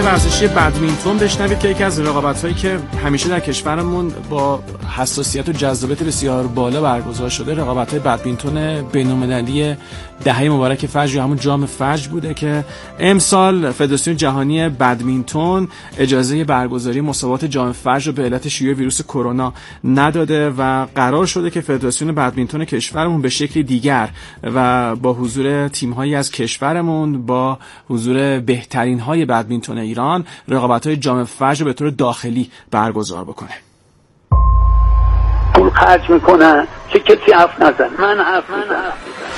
ورزشی بدمینتون بشنوید که یکی از رقابت‌هایی که همیشه در کشورمون با حساسیت و جذابیت بسیار بالا برگزار شده، رقابت‌های بدمینتون بین‌المللی دهه مبارک فجر یا همون جام فجر بوده که امسال فدراسیون جهانی بدمینتون اجازه برگزاری مسابقات جام فجر رو به علت شیوع ویروس کرونا نداده و قرار شده که فدراسیون بدمینتون کشورمون به شکلی دیگر و با حضور تیم‌هایی از کشورمون، با حضور بهترین‌های بدمینتون ایران، رقابت‌های جام فجر به طور داخلی برگزار بکنه. پول خرج میکنن چه کسی حرف نزن، من حرف میزنم.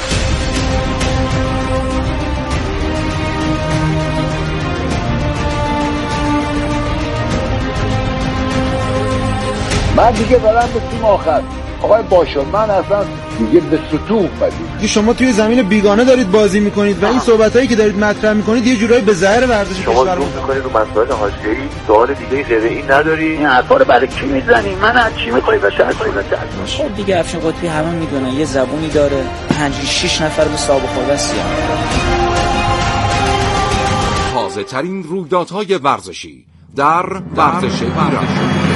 من دیگه دارم به تیم آخر آقای باشد، من اصلا دیگه به سطوح بدید. شما توی زمین بیگانه دارید بازی میکنید و این صحبتایی که دارید مطرح میکنید یه جورایی به ظاهر ورزش شما کشورمون میکنید رو مسائل حاشیه‌ای، سوال دیگه غیر این نداری؟ این حرفا رو برای کی میزنی؟ من از چی میخوای بشه؟ خب دیگه افشین قطبی همه میدونن یه زبونی داره، 5-6 نفر به صاحب خورده سیاه. تازه ترین رویدادهای ورزشی در ورزش ایران.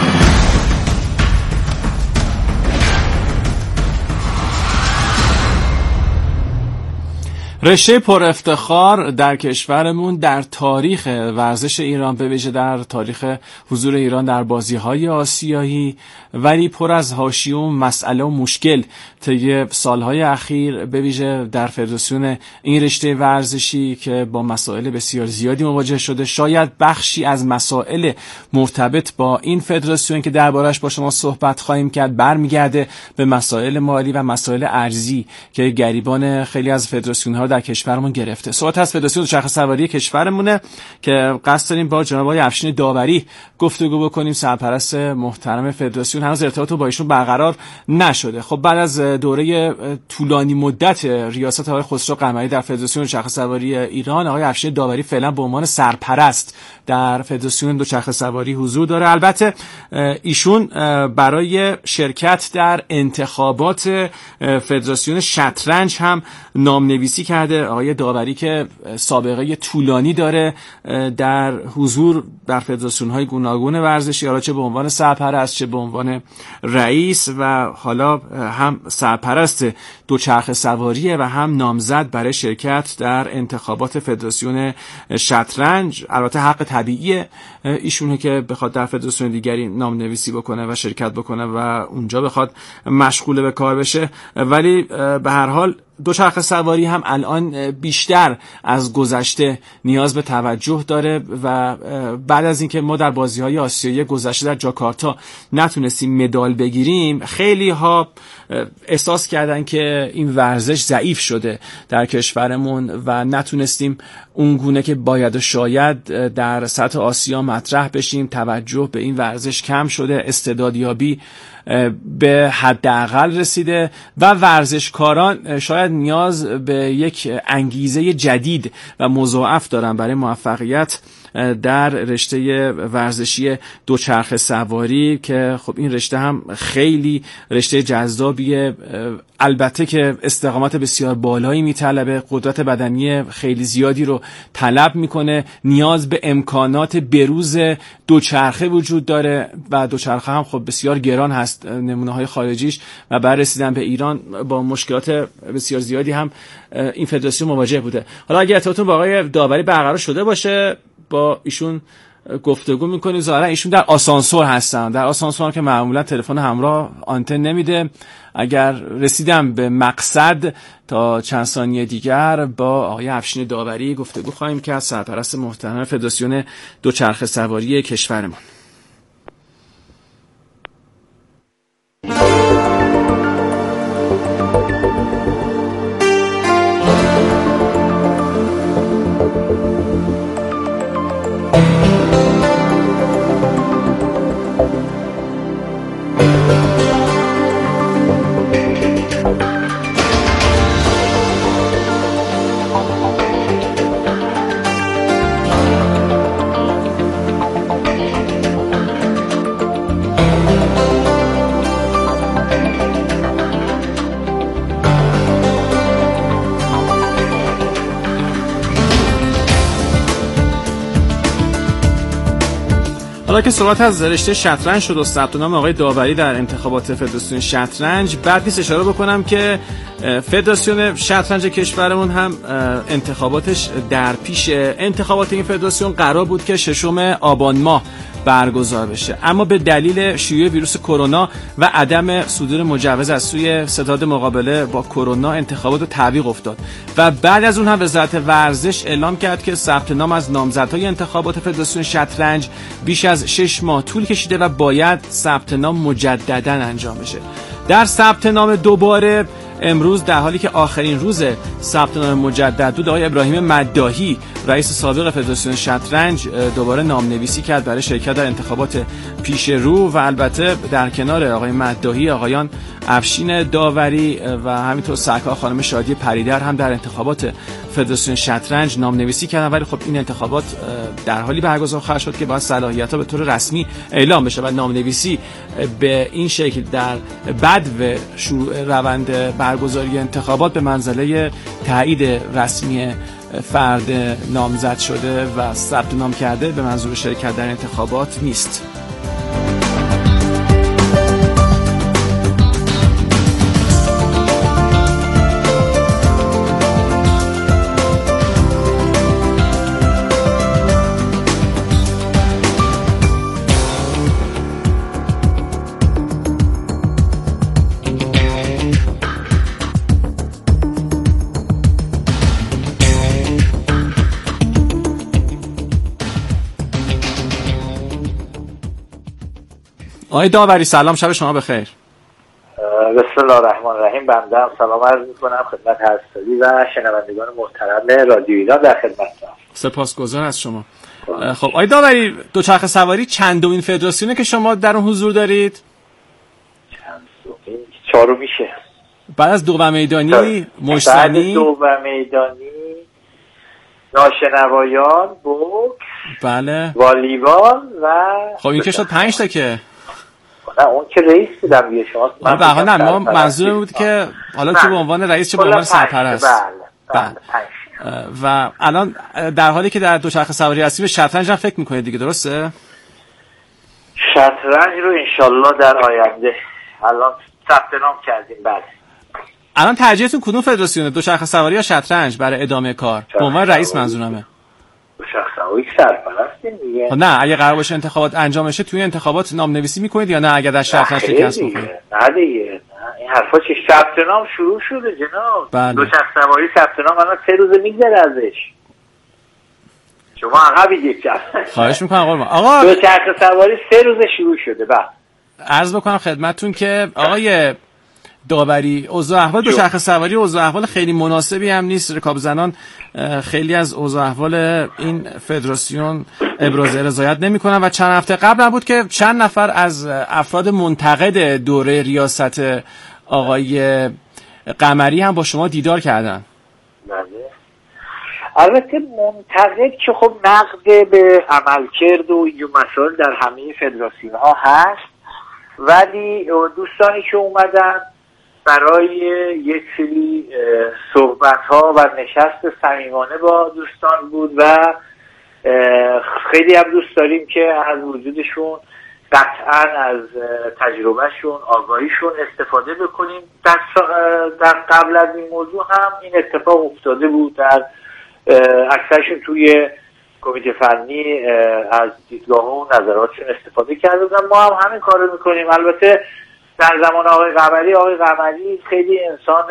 رشته پر افتخار در کشورمون در تاریخ ورزش ایران، به ویژه در تاریخ حضور ایران در بازی‌های آسیایی، ولی پر از حاشیه و مسئله و مشکل طی سالهای اخیر، به ویژه در فدراسیون این رشته ورزشی که با مسائل بسیار زیادی مواجه شده. شاید بخشی از مسائل مرتبط با این فدراسیون که دربارش با شما صحبت خواهیم کرد برمیگرده به مسائل مالی و مسائل ارزی که گریبان خیلی از فدراسیون‌ها در کشورمون گرفته. صحبت از فدراسیون دوچرخه سواری کشورمونه که قصد داریم با جناب آقای افشین داوری گفتگو بکنیم، سرپرست محترم فدراسیون. هنوز ارتباط با ایشون برقرار نشده. خب بعد از دوره طولانی مدت ریاست آقای خسرو قمری در فدراسیون دوچرخه سواری ایران، آقای افشین داوری فعلا به عنوان سرپرست در فدراسیون دوچرخه سواری حضور داره. البته ایشون برای شرکت در انتخابات فدراسیون شطرنج هم نامنویسی کرده. آقای داوری که سابقه طولانی داره در حضور در فدراسیون‌های گوناگون ورزشی، حالا چه به عنوان سرپرست چه به عنوان رئیس و حالا هم سرپرست دوچرخه سواریه و هم نامزد برای شرکت در انتخابات فدراسیون شطرنج. البته حق طبیعی ایشونه که بخواد در فدراسیون دیگری نامنویسی بکنه و شرکت بکنه و اونجا بخواد مشغول به کار بشه، ولی به هر حال دوچرخه سواری هم الان بیشتر از گذشته نیاز به توجه داره و بعد از اینکه ما در بازی‌های آسیایی گذشته در جاکارتا نتونستیم مدال بگیریم، خیلی ها احساس کردن که این ورزش ضعیف شده در کشورمون و نتونستیم اون گونه که باید و شاید در سطح آسیا مطرح بشیم. توجه به این ورزش کم شده، استعدادیابی به حداقل رسیده و ورزشکاران شاید نیاز به یک انگیزه جدید و مضاعف دارن برای موفقیت در رشته ورزشی دوچرخه سواری که خب این رشته هم خیلی رشته جذابیه. البته که استقامت بسیار بالایی میطلبه، قدرت بدنی خیلی زیادی رو طلب میکنه، نیاز به امکانات بروز دوچرخه وجود داره و دوچرخه هم خب بسیار گران هست نمونه های خارجیش و بعد رسیدن به ایران با مشکلات بسیار زیادی هم این فدراسیون مواجه بوده. حالا اگه ارتباطتون با آقای داوری برقرار شده باشه با ایشون گفتگو میکنیم. ظاهرا ایشون در آسانسور هستن، در آسانسور که معمولا تلفن همراه آنتن نمیده. اگر رسیدم به مقصد تا چند ثانیه دیگر با آقای افشین داوری گفتگو خواهیم کرد، سرپرست محترم فدراسیون دوچرخه سواری کشورمون. حالا که صحبت از رشته شطرنج شد و ثبت نام آقای داوری در انتخابات فدراسیون شطرنج، بعد نیست اشاره بکنم که فدراسیون شطرنج کشورمون هم انتخاباتش در پیش. انتخابات این فدراسیون قرار بود که 6 آبان ماه برگزار بشه، اما به دلیل شیوع ویروس کرونا و عدم صدور مجوز از سوی ستاد مقابله با کرونا انتخابات تعویق افتاد و بعد از اون هم وزارت ورزش اعلام کرد که ثبت نام از نامزدهای انتخابات فدراسیون شطرنج بیش از 6 ماه طول کشیده و باید ثبت نام مجددا انجام بشه. در ثبت نام دوباره امروز در حالی که آخرین روز ثبت نام مجدد بود، آقای ابراهیم مداحی رئیس سابق فدراسیون شطرنج دوباره نامنویسی کرد برای شرکت در انتخابات پیش رو و البته در کنار آقای مداحی آقایان افشین داوری و همینطور سرکار خانم شادی پریدر هم در انتخابات فدراسیون شطرنج نامنویسی کردن، ولی خب این انتخابات در حالی برگزار خواهد شد که باید صلاحیت‌ها به طور رسمی اعلام بشه و نامنویسی به این شکل در بدو شروع روند برگزاری انتخابات به منزله تایید رسمی فرد نامزد شده و ثبت نام کرده به منظور شرکت در انتخابات نیست. آقای داوری سلام، شب شما بخیر. بسم الله الرحمن الرحیم. بنده هم سلام عرض می‌کنم خدمت هستادی و شنوندگان محترم رادیو ایران در خدمتتون. سپاسگزار از شما. خب آقای داوری، دوچرخه سواری چندمین فدراسیونه که شما در اون حضور دارید؟ چندمین؟ چهارم میشه. بعد از دوم میدانی، مشتنی، بعد دوم میدانی، ناشنوایان، بوکس، بله، والیبال و خب این که شد 5 تا که نه اون که رئیس بودم دیگه. شما نه ما منظور بود که حالا چه به عنوان رئیس چه به عنوان سرپرست. بله. و الان در حالی که در دوچرخه سواری هستی به شطرنج هم فکر میکنید دیگه، درسته؟ شطرنج رو انشالله در آینده الان ثبت نام کردیم. بله. الان ترجیحتون کدوم فدراسیونه، دوچرخه سواری یا شطرنج برای ادامه کار؟ به عنوان رئیس منظورمه. دوچرخه سواری سرپرستیم دیگه. نه اگه قرار باشه انتخابات انجام بشه توی انتخابات نامنویسی میکنید یا نه اگر در شطرنج شکست بخورید؟ نه دیگه، این حرفا چه؟ ثبت نام شروع شده جناب. بله. دوچرخه سواری ثبت نام الان 3 روز میگذره ازش. شما عقبید یک جا. خواهش میکنم آقا. دوچرخه سواری 3 روز شروع شده. بعد عرض بکنم خدمتتون که آقای داوری اوضاع احوال دوچرخه سواری اوضاع احوال خیلی مناسبی هم نیست. رکاب زنان خیلی از اوضاع احوال این فدراسیون ابراز رضایت نمی‌کنن و چند هفته قبل هم بود که چند نفر از افراد منتقد دوره ریاست آقای قمری هم با شما دیدار کردن. بله. البته منتقد که خب نقد به عملکرد و این مسائل در همه فدراسیون‌ها هست، ولی دوستانی که اومدن برای یک سری صحبت‌ها و نشست صمیمانه با دوستان بود و خیلی هم دوست داریم که از وجودشون قطعاً از تجربهشون، آگاهیشون استفاده بکنیم. در قبل از این موضوع هم این اتفاق افتاده بود، در اکثرشون توی کمیته فنی از دیدگاه و نظراتشون استفاده کرده بودن. ما هم همین کار رو میکنیم. البته در زمان آقای قمری خیلی انسان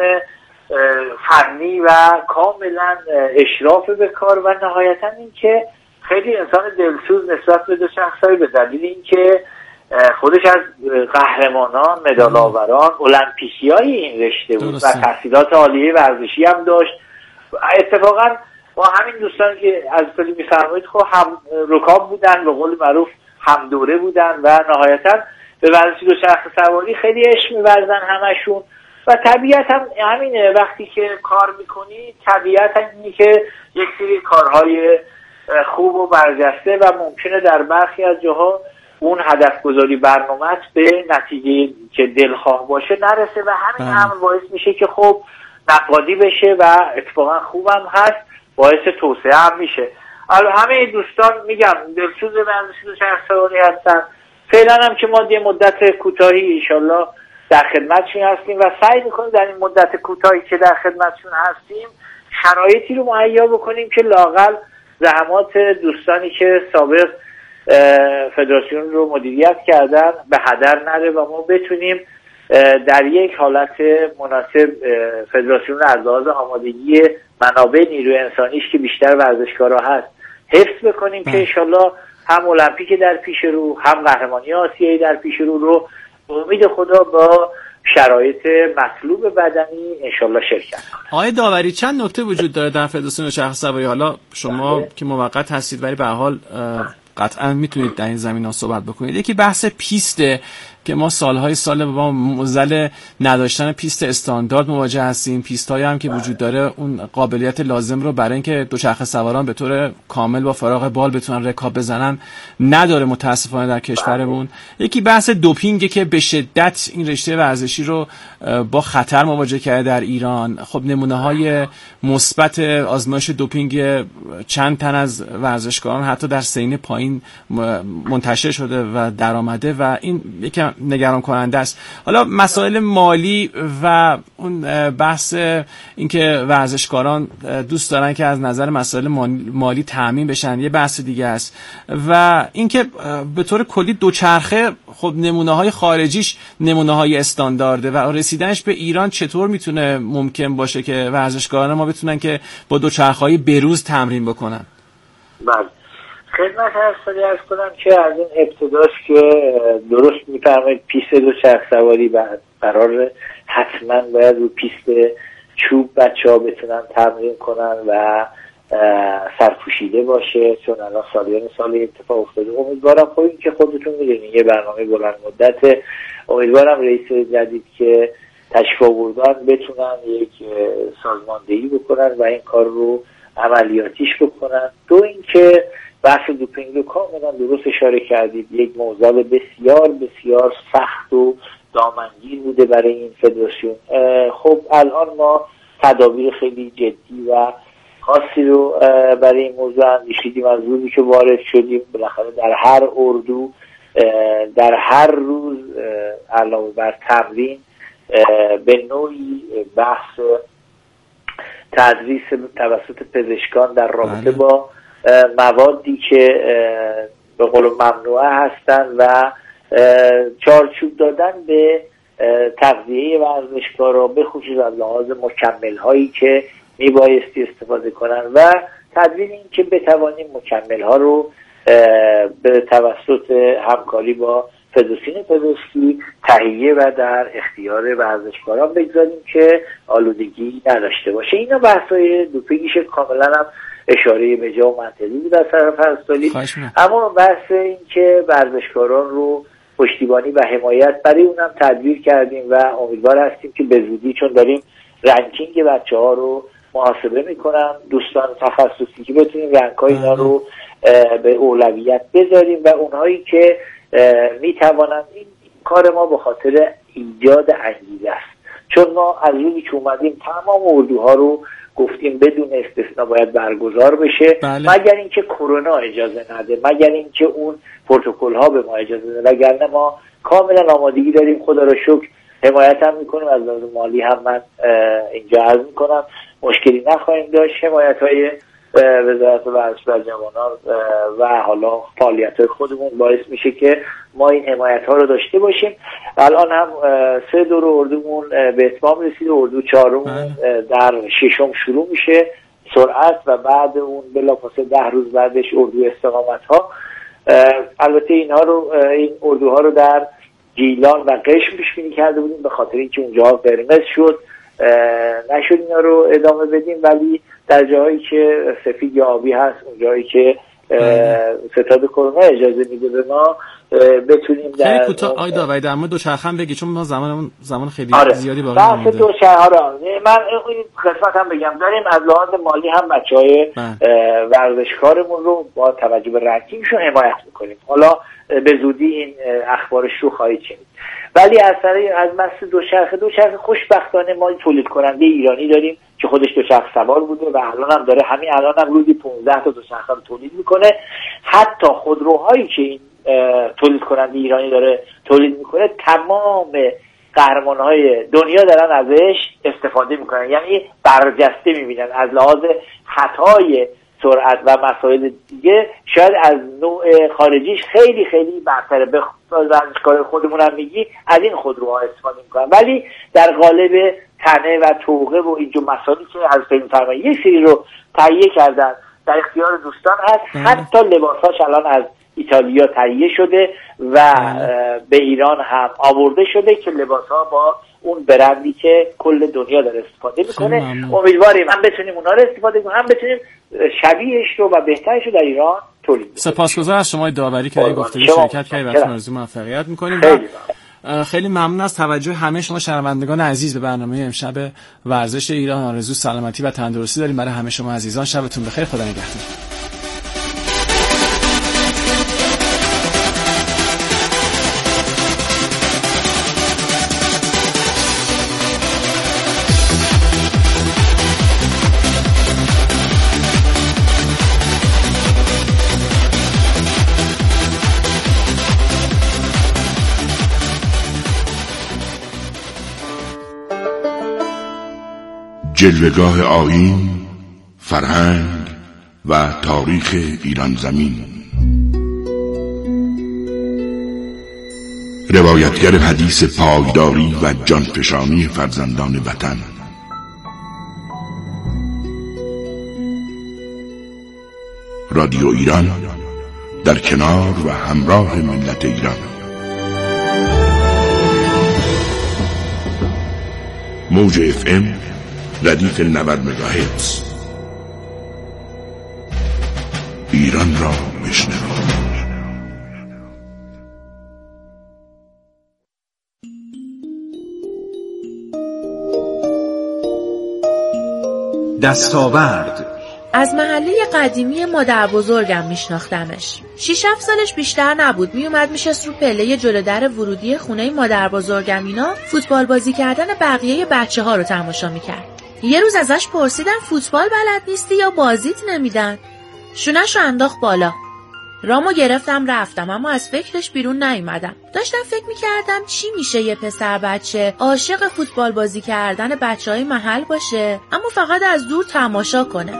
فنی و کاملا اشراف به کار و نهایتا این که خیلی انسان دلسوز نسبت به دوچرخه‌سواری به دلیل اینکه خودش از قهرمانان، مدال آوران، المپیکیای این رشته بود و تحصیلات عالیه ورزشی هم داشت. اتفاقا با همین دوستانی که از کلی میفرمایید خب هم رکاب بودن، به قول معروف هم دوره بودن و نهایتا به ورزش دوچرخه سواری خیلی عشق می‌ورزن همشون و طبیعت هم همینه. وقتی که کار میکنی طبیعت هم اینه که یک سری کارهای خوب و برجسته و ممکنه در برخی از جاها اون هدف گذاری برنامه‌ات به نتیجه که دلخواه باشه نرسه و همین هم باعث میشه که خب نقادی بشه و اتفاقا خوبم هست، باعث توسعه هم میشه. همه دوستان میگم دلسوز ورزش دوچرخه سواری هستن. فعلا هم که ما یه مدت کوتاهی انشالله در خدمتشون هستیم و سعی میکنیم در این مدت کوتاهی که در خدمتشون هستیم شرایطی رو مهیا بکنیم که لااقل زحمات دوستانی که سابق فدراسیون رو مدیریت کردن به هدر نره و ما بتونیم در یک حالت مناسب فدراسیون رو از لحاظ آمادگی منابع نیروی انسانیش که بیشتر ورزشکارا هست حفظ بکنیم که انشالله هم المپیک در پیش رو هم قهرمانی آسیایی در پیش رو امید خدا با شرایط مطلوب بدنی انشالله شرکت کنیم. آقای داوری چند نکته وجود داره در فدراسیون دوچرخه سواری؟ حالا شما که موقت هستید ولی به هر حال قطعا میتونید در این زمینه صحبت بکنید. یکی بحث پیسته که ما سالهای سال با معضل نداشتن پیست استاندارد مواجه هستیم. پیست‌هایی هم که وجود داره اون قابلیت لازم رو برای اینکه دوچرخه سواران به طور کامل با فراغ بال بتونن رکاب بزنن نداره متاسفانه در کشورمون. یکی بحث دوپینگه که به شدت این رشته ورزشی رو با خطر مواجه کرده در ایران. خب نمونه‌های مثبت آزمایش دوپینگ چند تن از ورزشکاران حتی در سین پایین منتشر شده و درآمده و این یکم نگران کننده است. حالا مسائل مالی و اون بحث اینکه ورزشکاران دوست دارن که از نظر مسائل مالی تامین بشن یه بحث دیگه است و اینکه به طور کلی دوچرخه خب نمونه‌های خارجیش نمونه‌های استاندارده و رسیدنش به ایران چطور میتونه ممکن باشه که ورزشکاران ما بتونن که با دوچرخه‌های بروز تمرین بکنن؟ بله خدمت عرض کنم که از این ابتداش که درست میفرمایید پیست دوچرخه سواری قرار حتما باید رو پیست چوب بچه‌ها بتونن تمرین کنن و سرپوشیده باشه چون الان سال اتفاق افتاده. امیدوارم خب این که خودتون میدونین یه برنامه بلند مدت، امیدوارم رئیس جدید که تشریف آوردن بتونن یک سازماندهی بکنن و این کار رو عملیاتیش بکنن. دو اینکه بحث دوپینگ رو کاملا درست اشاره کردید، یک موضوع بسیار بسیار سخت و دامنگیر بوده برای این فدراسیون. خب الان ما تدابیر خیلی جدی و خاصی رو برای این موضوع اندیشیدیم. از روزی که وارد شدیم بالاخره در هر اردو در هر روز علاوه بر تمرین به نوعی بحث تدریس توسط پزشکان در رابطه با موادی که به قول ممنوعه هستن و چارچوب دادن به تغذیه ورزشکارا به خصوص از لحاظ مکمل هایی که میبایستی استفاده کنن و تدوین این که بتوانیم مکمل ها رو به توسط همکاری با فدراسیون پزشکی تهیه و در اختیار ورزشکاران بگذاریم که آلودگی نداشته باشه. اینا بحث‌های دوپینگش کاملا هم اشاره به جا و منطقی بود از طرف هستالی، اما بحث این که ورزشکاران رو پشتیبانی و حمایت برای اونم تدبیر کردیم و امیدوار هستیم که به زودی چون داریم رنکینگ بچه‌ها رو محاسبه میکنم دوستان تخصصی که بتونیم رنک‌های اینا رو به اولویت بذاریم و اونهایی که میتوانند این کار ما به خاطر ایجاد انگیزه است. چون ما از روزی که اومدیم تمام اردوها رو گفتیم بدون استثنا باید برگزار بشه مگر اینکه کرونا اجازه نده، مگر اینکه اون پروتکل ها به ما اجازه نده، وگرنه ما کاملا آمادگی داریم. خدا را شکر حمایت هم میکنیم، از لحاظ مالی هم من اینجا عرض میکنم مشکلی نخواهیم داشت. حمایت های وزارت ورزش و جوانان و حالا فعالیت‌های خودمون باعث میشه که ما این حمایت ها رو داشته باشیم. الان هم 3 دور اردومون به اتمام رسید، اردو 4 در 6 شروع میشه سرعت و بعد اون بلافاصله 10 روز بعدش اردو استقامت ها. البته این اردوها رو در گیلان و قشم پیش بینی کرده بودیم به خاطر اینکه اونجا قرمز شد نشد اینا رو ادامه بدیم، ولی در جاهایی که سفید یا آبی هست اون جایی که ستاد کرونا اجازه میده به ما بتونیم در خیلی کوتاه آقای داوری در مورد دوچرخه بگی چون ما زمان خیلی زیادی باقی مونده. بحث دوچرخه من این قسمت هم بگم داریم از لحاظ مالی هم بچهای ورزشکارمون رو با توجه به رنکینگشون حمایت میکنیم. حالا به زودی این اخبارش رو خواهید شنید. ولی از بحث دوچرخه خوشبختانه ما تولید کننده ایرانی داریم که خودش دوچرخ سوار بوده و الان هم داره، همین الان هم روزی 15 تا دوچرخه تولید میکنه. حتی خودروهایی که این تولید کننده ایرانی داره تولید میکنه، تمام قهرمانهای دنیا دارن ازش استفاده میکنن، یعنی برجسته میبینن از لحاظ خطای سرعت و مسائل دیگه. شاید از نوع خارجیش خیلی خیلی برتره. به ورزشکار خودمون هم میگی از این خودروها استفاده میکنن، ولی در قالب تنه و توقه و اینجور مسائلی که از فیلم فرمایی یک سری رو تهیه کردن در اختیار دوستان هست. حتی لباساش الان از ایتالیا تهیه شده و به ایران هم آورده شده که لباسها با اون برندی که کل دنیا داره استفاده میکنه. امیدواریم هم بتونیم اونا رو استفاده کنیم، هم بتونیم شبیهش رو و بهترش رو در ایران تولید کنیم. سپاسگزار از شما داوری که گفتید شرکت کردید و آرزوی موفقیت میکنیم. خیلی ممنون از توجه همه شما شنوندگان عزیز به برنامه امشب ورزش ایران. آرزو سلامتی و تندرستی داریم برای همه شما عزیزان. شبتون بخیر، خدا نگهدار. جلوه‌گاه آیین، فرهنگ و تاریخ ایران زمین. روایتگر حدیث پایداری و جانفشانی فرزندان وطن. رادیو ایران در کنار و همراه ملت ایران. موج FM ردیف 90 مگاهرتز. ایران را بشنوید. دستاورد از محله قدیمی مادر بزرگم میشناختمش. 6-7 سالش بیشتر نبود. میومد میشست رو پله جلو در ورودی خونه مادر بزرگم اینا فوتبال بازی کردن بقیه بچه‌ها رو تماشا میکرد. یه روز ازش پرسیدم فوتبال بلد نیستی یا بازیت نمیدن؟ شونه‌شو انداخت بالا. رامو گرفتم رفتم، اما از فکرش بیرون نیومدم. داشتم فکر میکردم چی میشه یه پسر بچه عاشق فوتبال بازی کردن بچه‌های محل باشه اما فقط از دور تماشا کنه.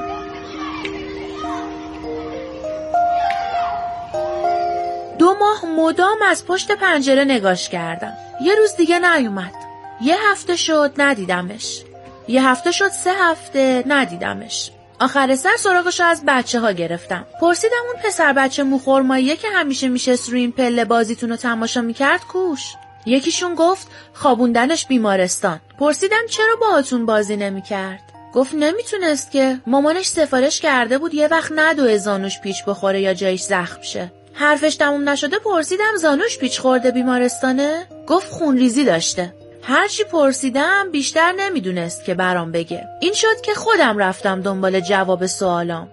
دو ماه مدام از پشت پنجره نگاش کردم. یه روز دیگه نیومد. یه هفته شد ندیدمش. یه هفته شد 3 هفته ندیدمش. آخر سر سراغشو از بچه‌ها گرفتم. پرسیدم اون پسر بچه موخرماییه که همیشه میشست روی این پله بازیتون رو تماشا میکرد کوش؟ یکیشون گفت خوابوندنش بیمارستان. پرسیدم چرا باهاتون بازی نمیکرد؟ گفت نمیتونست که، مامانش سفارش کرده بود یه وقت ندوه زانوش پیچ بخوره یا جایش زخم شه. حرفش تموم نشده پرسیدم زانوش پیچ خورده بیمارستانه؟ گفت خونریزی داشته. هرچی پرسیدم بیشتر نمیدونست که برام بگه. این شد که خودم رفتم دنبال جواب سوالام.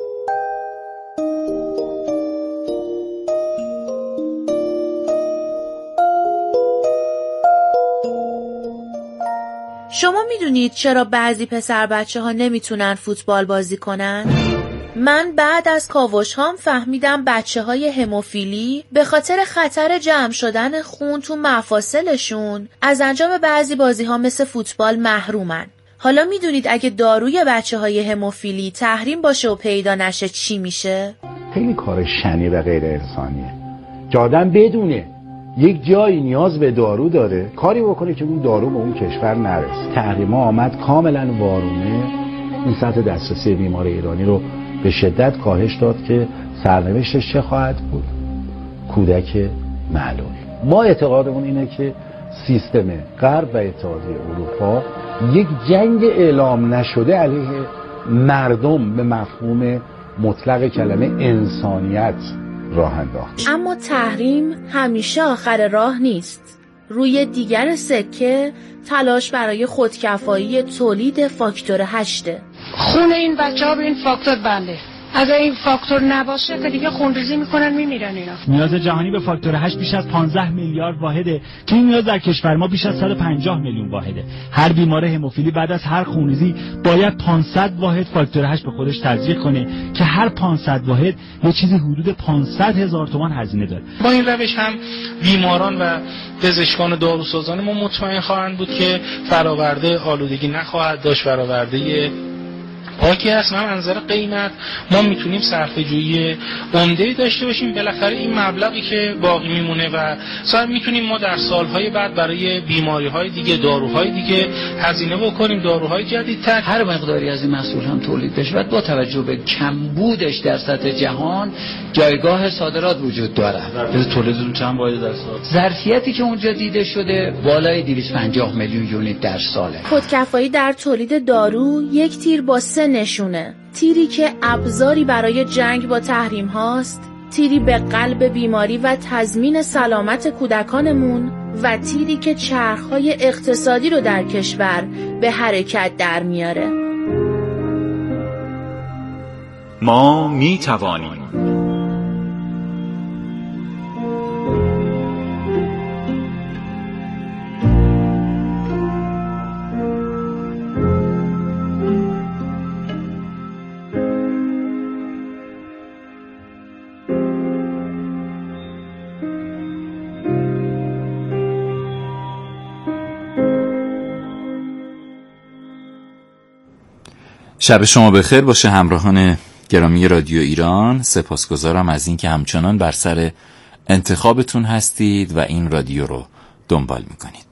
شما میدونید چرا بعضی پسر بچه ها نمیتونن فوتبال بازی کنن؟ من بعد از کاوش هام فهمیدم بچه های هموفیلی به خاطر خطر جمع شدن خون تو مفاصلشون از انجام بعضی بازی ها مثل فوتبال محرومن. حالا میدونید اگه داروی بچه های هموفیلی تحریم باشه و پیدا نشه چی میشه؟ خیلی کار شنی و غیر انسانیه. آدم بدونه یک جایی نیاز به دارو داره کاری بکنه که اون دارو به اون کشور نرسه. تحریم ها آمد کاملا وارونه این سطح دسترسی بیمار ایرانی رو به شدت کاهش داد که سرنوشتش چه خواهد بود؟ کودک معلول. ما اعتقادمون اینه که سیستم غرب و اتحادیه اروپا یک جنگ اعلام نشده علیه مردم به مفهوم مطلق کلمه انسانیت راه انداخت. اما تحریم همیشه آخر راه نیست. روی دیگر سکه تلاش برای خودکفایی تولید فاکتور 8. خون این بچه ها به این فاکتور بنده. اگر این فاکتور نباشه که دیگه خونریزی میکنن میمیرن اینا. نیاز جهانی به فاکتور 8 بیش از 15 میلیارد واحده که این نیاز در کشور ما بیش از 150 میلیون واحده. هر بیمار هموفیلی بعد از هر خونریزی باید 500 واحد فاکتور 8 به خودش تزریق کنه که هر 500 واحد یه چیزی حدود 500,000 تومان هزینه داره. با این روش هم بیماران و پزشکان و داروسازان ما مطمئن خواهند بود که فراورده آلودگی نخواهد داشت، فراورده پاکی هست. من منظر قیمت ما میتونیم صرفه‌جویی عمده‌ای داشته باشیم. بالاخره این مبلغی که باقی میمونه و شاید میتونیم ما در سالهای بعد برای بیماری‌های دیگه، داروهای دیگه هزینه بکنیم، داروهای جدیدتر. هر مقداری از این محصول هم تولید بشه و با توجه به کمبودش در سطح جهان جایگاه صادرات وجود داره. ظرفیت تولیدتون چند واحد در سال؟ ظرفیتی که اونجا دیده شده بالای 250 میلیون یونیت در ساله. خودکفایی در تولید دارو یک تیر با 3 نشونه. تیری که ابزاری برای جنگ با تحریم هاست، تیری به قلب بیماری و تضمین سلامت کودکانمون و تیری که چرخهای اقتصادی رو در کشور به حرکت در میاره. ما می توانیم. شب شما بخیر باشه همراهان گرامی رادیو ایران. سپاسگزارم از این که همچنان بر سر انتخابتون هستید و این رادیو رو دنبال میکنید.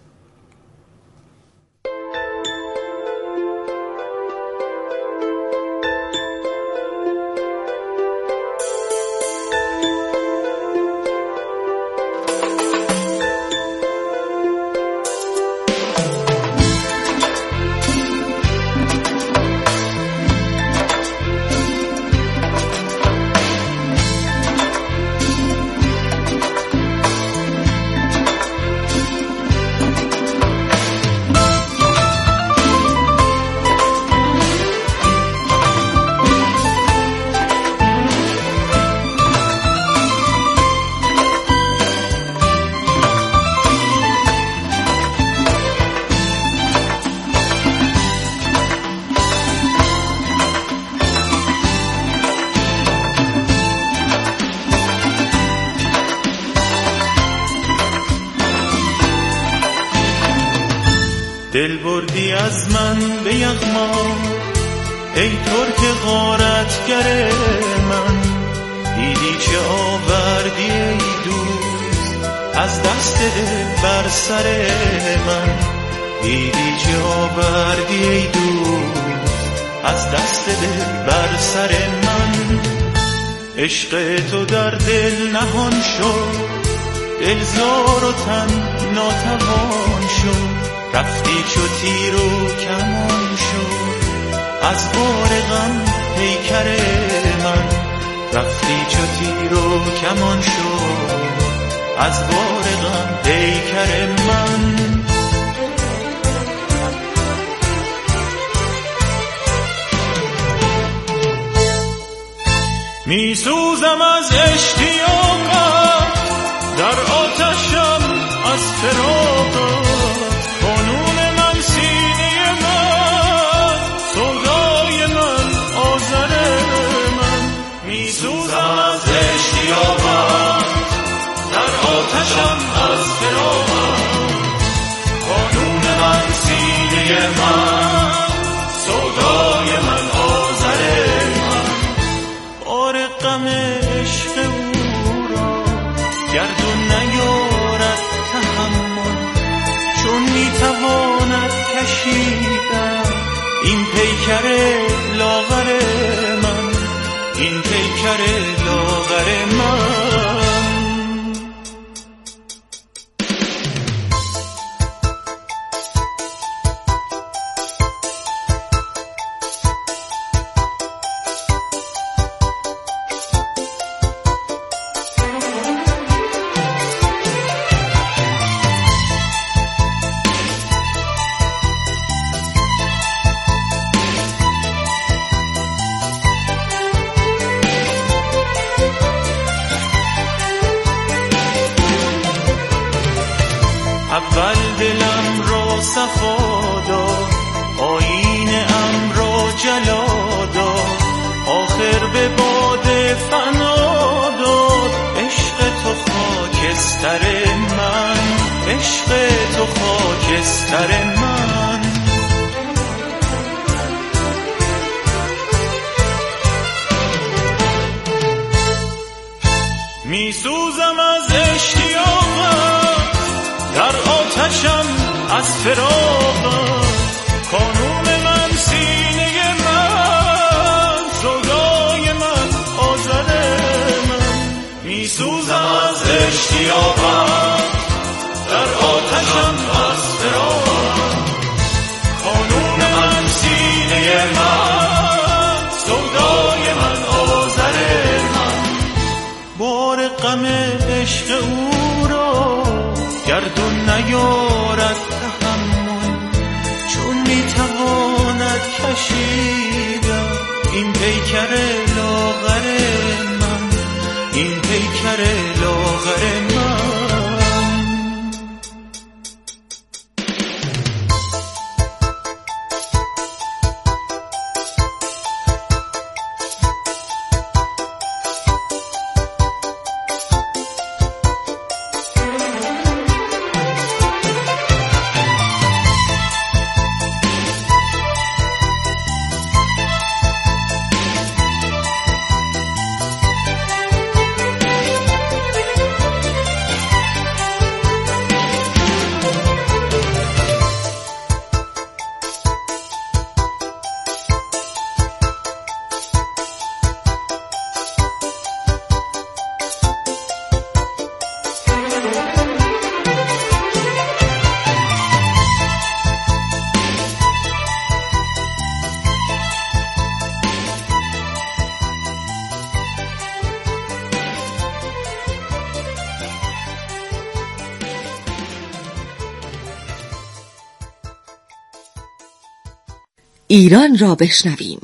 دل بردی از من به یغما ای ترک غارتگر من، دیدی چه آوردی ای دوست از دست دل بر سر من، دیدی چه آوردی ای دوست از دست دل بر سر من. عشق تو در دل نهان شد، دل زار و تن ناتوان شد، رفتی چو تیر و کمان شد از بار غم پیکر من، رفتی چو تیر و کمان شد از بار غم پیکر من. می سوزم از اشتیاقت، در آتشم از فراقت، آتشم از فراقت، قانون من سینه من، سودای من آذر من. بار غم عشق او را گردون نیارد تحمل، چون میتواند کشیدن این پیکر لاغر من، این پیکر لاغر من. صفا داد، آیین امر جلا داد، آخر به باد فنا داد. عشق تو خاکستر من، عشق تو خاکستر من. می سوزم از اشتیاقت، در آتشم از فراقت. کانون من سینه من، سودای من آذر من. می سوزم از اشتیاقت، در آتشم از فراقت. کانون من سینه من، سودای من آذر من. بار غم عشق او را گردون نیارد تحمل، چون میتواند کشیدن این پیکر لاغر من، این پیکر لاغر من. ایران را بشنویم.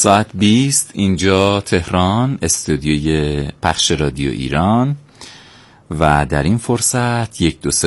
ساعت 20 اینجا تهران، استودیوی پخش رادیو ایران، و در این فرصت یک دو